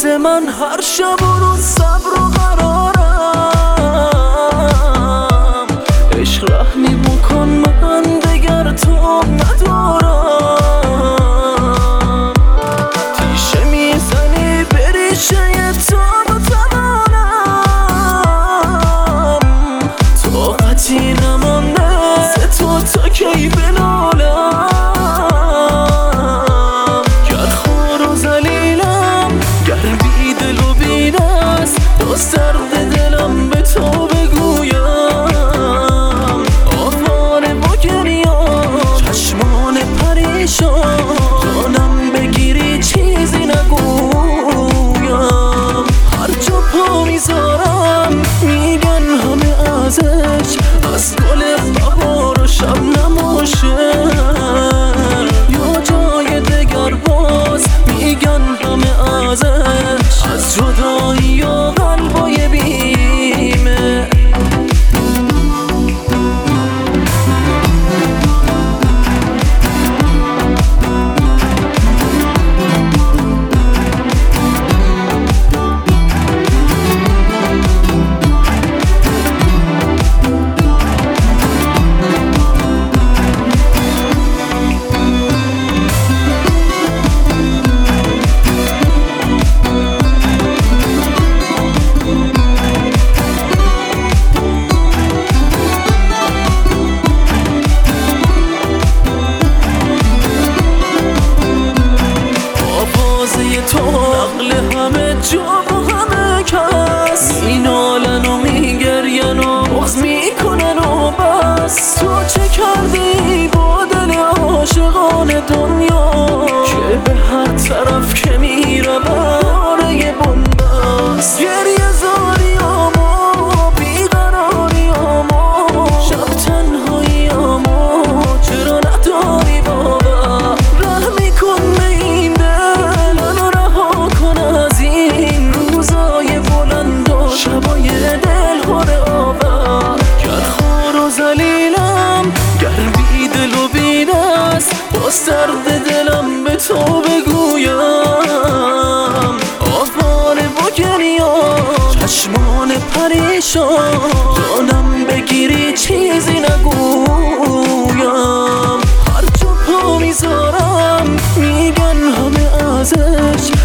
واسه من هر شب و روز صبر و قرارم. عشق رحمی بکن من دگر تو ندارم. تیشه میزنی بریشه تو بتوانم. طاقتی نمانده ز تو تا کی بنالم. گر خور و ذلیلم گر بی دل و بی دست باز درد دلم به تو بگویم. آواره با گریان چشمان پریشان جانم بگیری چیزی نگویم. هر جا پا میذارم میگن همه ازش از گل بهار و شبنم و شعر. یا جای دگر باز میگن همه ازش از جدایی و قلبای بیمه. تو نقل همه جا و همه کس مینالن و میگرین و بغض میکنن و بس. تو چه کردی با دل عاشقان دنیا که به هر طرف که میرم آره بندست. گریه زاریامو بیقراریامو شب تنهاییامو چرا نداری باور. رحمی کن به این دل منو رها کن از این روزای بلند و شبای دل خوره آور. گر خور و ذلیلم گر بی دل و بی دست باز درد دلم به تو بگویم. آواره با گریان چشمان پریشان جانم بگیری چیزی نگویم. هر جا پا میذارم میگن همه ازش